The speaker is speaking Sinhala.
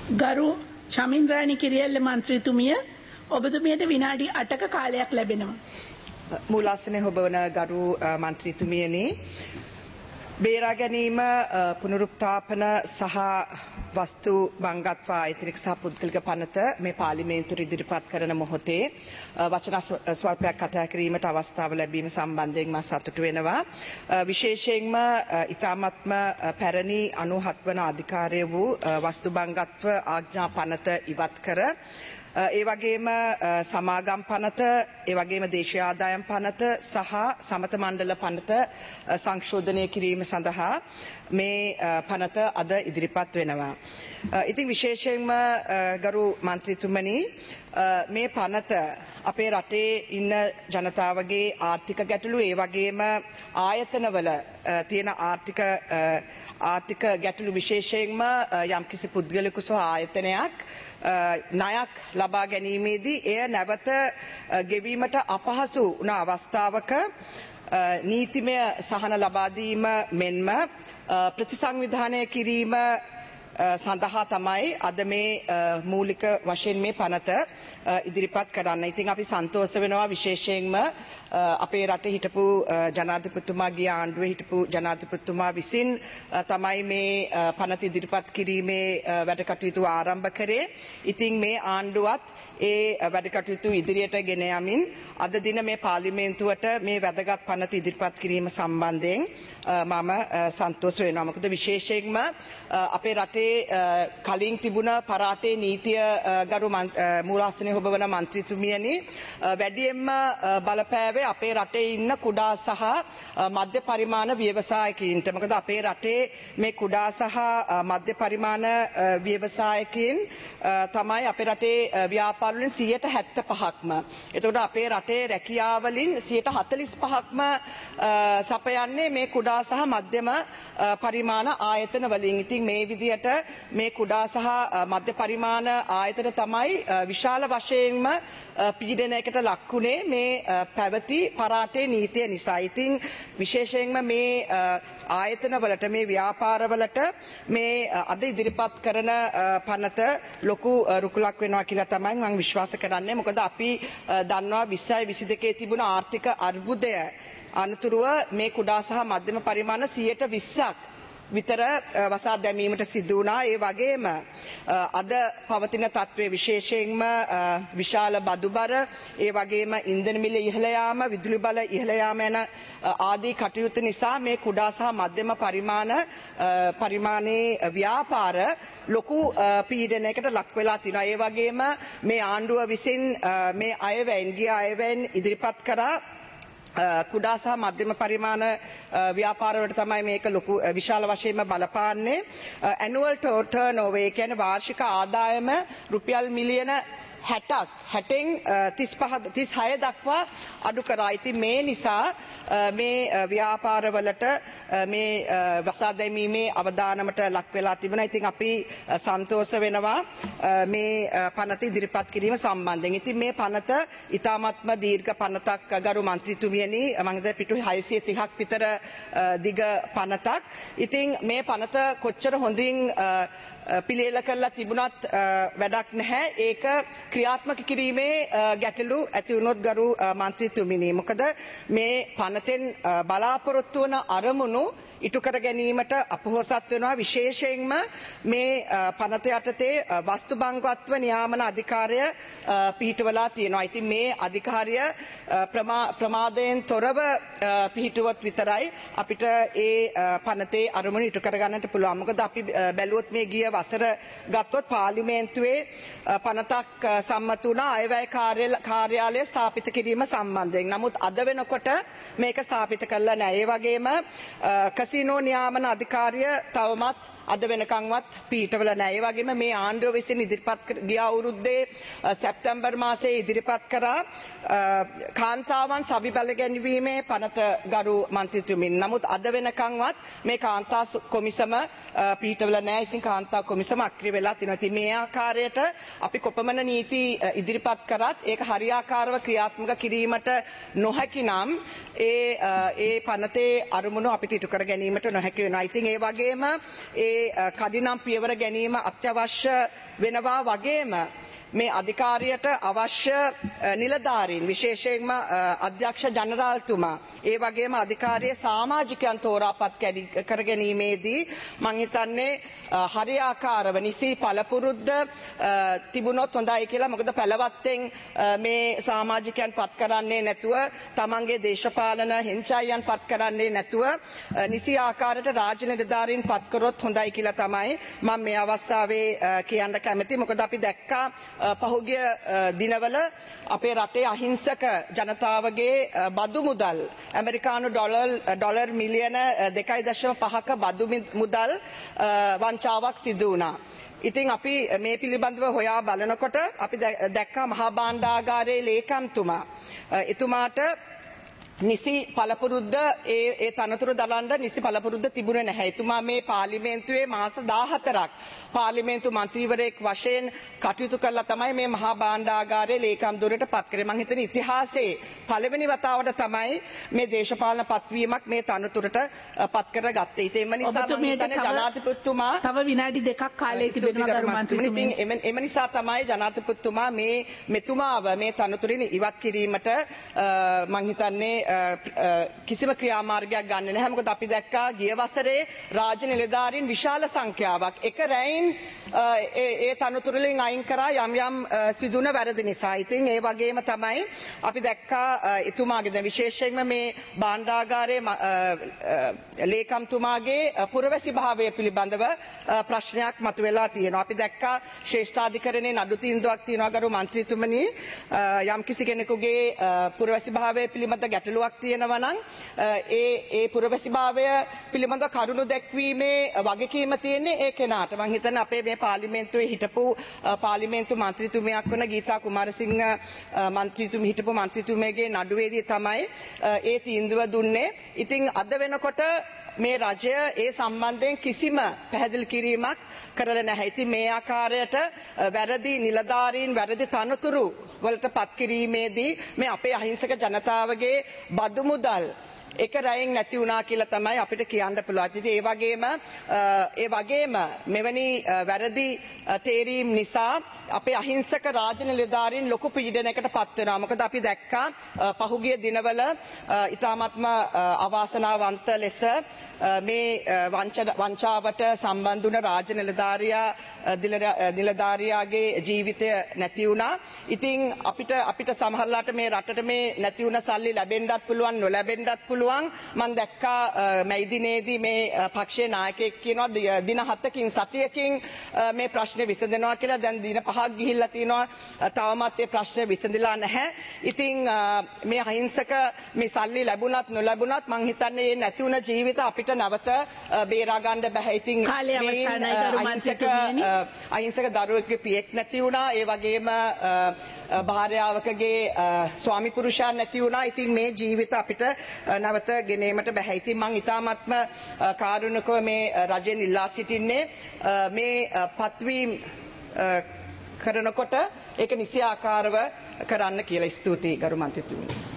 ගරු චමින්ද්‍රානි කිරියල්ල මන්ත්‍රීතුමිය ඔබතුමියට විනාඩි 8ක කාලයක් ලැබෙනවා. මූලාසනයේ ඔබවන ගරු මන්ත්‍රීතුමියනි බේරා ගැනීම පුනරුත්ථාපන සහ වස්තු බංගත්ව ආයතනික සහ පුද්ගලික පනත මේ පාර්ලිමේන්තුවේ ඉදිරිපත් කරන මොහොතේ වචන ස්වල්පයක් කතා කිරීමට අවස්ථාව ලැබීම සම්බන්ධයෙන් මම සතුටු වෙනවා. විශේෂයෙන්ම ඊ타මත්ම පැරණි 97 වන අධිකාරිය වූ වස්තු බංගත්ව ආඥා පනත ඉවත් කර ඒ වගේම සමාගම් පනත, ඒ වගේම දේශීය ආදායම් පනත සහ සමත මණ්ඩල පනත සංශෝධනය කිරීම සඳහා මේ පනත අද ඉදිරිපත් වෙනවා. ඉතින් විශේෂයෙන්ම ගරු මන්ත්‍රීතුමනි මේ පනත අපේ රටේ ඉන්න ජනතාවගේ ආර්ථික ගැටලු ඒ වගේම ආයතනවල තියෙන ආර්ථික ගැටලු විශේෂයෙන්ම යම්කිසි පුද්ගලිකු සහ ආයතනයක් ණයක් ලබා ගැනීමේදී එය නැවත ගෙවීමට අපහසු වන අවස්ථාවක නීතිමය සහන ලබා දීම මෙන්ම ප්‍රතිසංවිධානය කිරීම සඳහා තමයි අද මේ මූලික වශයෙන් මේ පනත ඉදිරිපත් කරන්න. ඉතින් අපි සන්තෝෂ වෙනවා විශේෂයෙන්ම අපේ රටේ හිටපු ජනාධිපතිතුමා ගිය ආණ්ඩුවේ හිටපු ජනාධිපතිතුමා විසින් තමයි මේ පනත ඉදිරිපත් කිරීමේ වැඩ කටයුතු ආරම්භ කරේ. ඉතින් මේ ආණ්ඩුවත් ඒ වැඩ කටයුතු ඉදිරියට ගෙන යමින් අද දින මේ පාර්ලිමේන්තුවට මේ වැදගත් පනත ඉදිරිපත් කිරීම සම්බන්ධයෙන් මම සන්තෝෂ වෙනවා. මොකද විශේෂයෙන්ම අපේ රටේ කලින් තිබුණ පරාටේ නීතිය ගරු මූලාසනයේ ඔබවන මන්ත්‍රීතුමියනි වැඩියෙන්ම බලපෑවේ අපේ රටේ ඉන්න කුඩා සහ මධ්‍ය පරිමාණ ව්‍යවසායකයින්ට. මොකද අපේ රටේ මේ කුඩා සහ මධ්‍ය පරිමාණ ව්‍යවසායකයින් තමයි අපේ රටේ ව්‍යාපාර වලින් 75%ක්ම. එතකොට අපේ රටේ රැකියාව වලින් 45%ක්ම සපයන්නේ මේ කුඩා සහ මධ්‍යම පරිමාණ ආයතන වලින්. ඉතින් මේ විදිහට මේ කුඩා සහ මධ්‍ය පරිමාණ ආයතන තමයි විශාල වශයෙන්ම පීඩනයකට ලක්ුණේ මේ පැවති පරාටේ නීතිය නිසා. ඉතින් විශේෂයෙන්ම මේ ආයතන වලට මේ ව්‍යාපාර වලට මේ අද ඉදිරිපත් කරන පනත ලොකු රුකුලක් වෙනවා කියලා තමයි මම විශ්වාස කරන්නේ. මොකද අපි දන්නවා 20 22 තිබුණ ආර්ථික අර්බුදය අනතුරුව මේ කුඩා සහ මධ්‍යම පරිමාණ 20%ක් විතර වසා දැමීමට සිදු වුණා. ඒ වගේම අද පවතින තත්ත්වයේ විශේෂයෙන්ම විශාල බදුබර, ඒ වගේම ඉන්ධන මිල ඉහළ යාම, විදුලි බල ඉහළ යාම යන ආදී කටයුතු නිසා මේ කුඩා සහ මධ්‍යම පරිමාණයේ ව්‍යාපාර ලොකු පීඩනයකට ලක් වෙලා තිනවා. ඒ වගේම මේ ආණ්ඩුව විසින් මේ අයවැයෙන් ඉදිරිපත් කරා කුඩා සහ මධ්‍යම පරිමාණ ව්‍යාපාර වලට තමයි මේක ලොකු විශාල වශයෙන්ම බලපාන්නේ. annual turnover ඒ කියන්නේ වාර්ෂික ආදායම රුපියල් මිලියන 60න් 36 දක්වා අඩු කරා. ඉතින් මේ නිසා මේ ව්‍යාපාරවලට මේ වසා දැමීමේ අවදානමට ලක් වෙලා තිබුණා. ඉතින් අපි සන්තෝෂ වෙනවා මේ පනත ඉදිරිපත් කිරීම සම්බන්ධයෙන්. ඉතින් මේ පනත ඊ타මත්ම දීර්ඝ පනතක් ගරු මන්ත්‍රීතුමියනි, මම හිතන්නේ පිටු 630ක් විතර දිග පනතක්. ඉතින් මේ පනත කොච්චර හොඳින් පිළියෙල කරලා තිබුණත් වැඩක් නැහැ. ඒක ක්‍රියාත්මක කිරීමේ ගැටලු ඇති වුණොත් ගරු මන්ත්‍රීතුමිනි. මොකද මේ පනතෙන් බලාපොරොත්තු වන අරමුණු ඉටු කර ගැනීමට අපොහොසත් වෙනවා. විශේෂයෙන්ම මේ පනත යටතේ වස්තු බංගත්ව නියාමන අධිකාරිය පිහිටවලා තියෙනවා. ඉතින් මේ අධිකාරිය ප්‍රමාදයෙන් තොරව පිහිටුවොත් විතරයි අපිට ඒ පනතේ අරමුණු ඉටු කර ගන්නට පුළුවන්. මොකද අපි බැලුවොත් මේ ගිය වසර ගත්තොත් පාර්ලිමේන්තුවේ පනතක් සම්මත වුණා අයවැය කාර්යාලය ස්ථාපිත කිරීම සම්බන්ධයෙන්. නමුත් අද වෙනකොට මේක ස්ථාපිත කළා නැහැ. ඒ වගේම කසිනෝ නියාමන අධිකාරිය තවමත් අද වෙනකන්වත් පිටවල නැහැ. ඒ වගේම මේ ආණ්ඩුව විසින් ඉදිරිපත් ගිය අවුරුද්දේ සැප්තැම්බර් මාසයේ ඉදිරිපත් කරා කාන්තාවන් සවි බල ගැනීමේ පනත ගරු මන්ත්‍රීතුමින්. නමුත් අද වෙනකන්වත් මේ කාන්තා කොමිසම පිටවල නැහැ. ඉතින් කාන්තා කොමිසම අක්‍රිය වෙලා තිනවා. ඉතින් මේ ආකාරයට අපි කොපමණ නීති ඉදිරිපත් කරත් ඒක හරියාකාරව ක්‍රියාත්මක කිරීමට නොහැකි නම් ඒ පනතේ අරමුණු අපිට ඉටු කර ගැනීමට නොහැකි වෙනවා. ඉතින් ඒ වගේම ඒ කඩිනම් පියවර ගැනීම අත්‍යවශ්‍ය වෙනවා වගේම මේ අධිකාරියට අවශ්‍ය නිලධාරීන් විශේෂයෙන්ම අධ්‍යක්ෂ ජනරාල්තුමා ඒ වගේම අධිකාරියේ සමාජිකයන් තෝරාපත් කර ගැනීමේදී මම හිතන්නේ හරියාකාරව නිසි පළපුරුද්ද තිබුණොත් හොඳයි කියලා. මොකද පළවත්තෙන් මේ සමාජිකයන් පත් කරන්නේ නැතුව තමන්ගේ දේශපාලන හෙන්චායන් පත් කරන්නේ නැතුව නිසි ආකාරයට රාජ්‍ය නිලධාරීන් පත් කරොත් හොඳයි කියලා තමයි මම මේ අවස්ථාවේ කියන්න කැමති. මොකද අපි දැක්කා පහුගිය දිනවල අපේ රටේ අහිංසක ජනතාවගේ බදු මුදල් ඇමරිකානු ඩොලර් මිලියන 2.5ක බදු මුදල් වංචාවක් සිදු වුණා. ඉතින් අපි මේ පිළිබඳව හොයා බලනකොට අපි දැක්කා මහා භාණ්ඩාගාරයේ ලේකම්තුමා එතුමාට නිසි පළපුරුද්ද ඒ තනතුරු දලන්න නිසි පළපුරුද්ද තිබුණේ නැහැ. එතුමා මේ පාර්ලිමේන්තුවේ මාස 14ක් පාර්ලිමේන්තු මන්ත්‍රීවරයෙක් වශයෙන් කටයුතු කළා තමයි මේ මහා භාණ්ඩාගාරයේ ලේකම් ධුරයට පත් කරේ. මම හිතන්නේ ඉතිහාසයේ පළවෙනි වතාවට තමයි මේ දේශපාලන පත්වීමක් මේ තනතුරට පත් කරගත්තේ. ඒ නිසා මම හිතන්නේ ජනාධිපතිතුමා තව විනාඩි 2ක් කාලය තිබෙනවා ගරු මන්ත්‍රීතුමනි. එම නිසා තමයි ජනාධිපතිතුමා මෙතුමාව මේ තනතුරින් ඉවත් කිරීමට මම හිතන්නේ කිසිම ක්‍රියාමාර්ගයක් ගන්න නැහැ. මොකද අපි දැක්කා ගිය වසරේ රාජ්‍ය නිලධාරීන් විශාල සංඛ්‍යාවක් එක රැයින් ඒ තනතුරුලින් අයින් කරා යම් සිදුන වැරදි නිසා. ඉතින් ඒ වගේම තමයි අපි දැක්කා එතුමාගේ විශේෂයෙන්ම මේ භාණ්ඩාගාරයේ ලේකම්තුමාගේ පුරවැසි භාවය පිළිබඳව ප්‍රශ්නයක් මතුවලා තියෙනවා. අපි දැක්කා ශ්‍රේෂ්ඨාධිකරණයේ නඩු තීන්දුවක් තියෙනවා ගරු මන්ත්‍රීතුමනි. යම් කිසි කෙනෙකුගේ පුරවැසි භාවය පිළිබඳ ගැටලුවක් තියෙනවා නම් ඒ පුරවැසි භාවය පිළිබඳ කරුණු දැක්වීමේ වගකීම තියෙන්නේ ඒ කෙනාට. මම හිතන්නේ අපේ මේ පාර්ලිමේන්තුවේ හිටපු පාර්ලිමේන්තු මන්ත්‍රීතුමියක් වන ගීතා කුමාරසිංහ හිටපු මන්ත්‍රීතුමියගේ නඩුවේදී තමයි ඒ තීන්දුව දුන්නේ. ඉතින් අද වෙනකොට මේ රජය ඒ සම්බන්ධයෙන් කිසිම පැහැදිලි කිරීමක් කරලා නැහැ. ඉතින් මේ ආකාරයට වැරදි නිලධාරීන් වැරදි තනතුරු වලට පත් කිරීමේදී මේ අපේ අහිංසක ජනතාවගේ බදු මුදල් එක රැයෙන් නැති වුණා කියලා තමයි අපිට කියන්න පුළුවන්. ඉතින් ඒ වගේම මෙවැනි වැරදි තේරීම් නිසා අපේ අහිංසක රාජ්‍ය නිලධාරීන් ලොකු පීඩනයකට පත් වෙනවා. මොකද අපි දැක්කා පහුගිය දිනවල ඉතාමත්ම අවාසනාවන්ත ලෙස මේ වංචාවට සම්බන්ධ වුණ රාජ්‍ය නිලධාරියාගේ ජීවිතය නැති වුණා. ඉතින් අපිට සමහරලාට මේ රටට මේ නැති වුණ සල්ලි ලැබෙන්නත් පුළුවන් නොලැබෙන්නත් පුළුවන්. මම දැක්කා මැයිදිනේදී මේ පක්ෂයේ නායකයෙක් කියනවා දින 7කින් සතියකින් මේ ප්‍රශ්නේ විසඳනවා කියලා. දැන් දින 5ක් ගිහිල්ලා තිනවා තවමත් මේ ප්‍රශ්නේ විසඳලා නැහැ. ඉතින් මේ අහිංසක මේ සල්ලි ලැබුණත් නොලැබුණත් මම හිතන්නේ මේ නැති වුණ ජීවිත අපිට නැවත බේරා ගන්න බෑ. ඉතින් අහිංසක දරුවෙකුගේ පියෙක් නැති වුණා. ඒ වගේම භාර්යාවකගේ ස්වාමි පුරුෂයන් නැති වුණා. ඉතින් මේ ජීවිත අපිට නැවත ගෙනීමට බෑ. ඉතින් මම ඉතාමත්ම කාරුණිකව මේ රජෙන් ඉල්ලා සිටින්නේ මේ පත්වීම් කරනකොට ඒක නිසි ආකාරව කරන්න කියලා. ස්තුතියි ගරු මන්ත්‍රීතුමනි.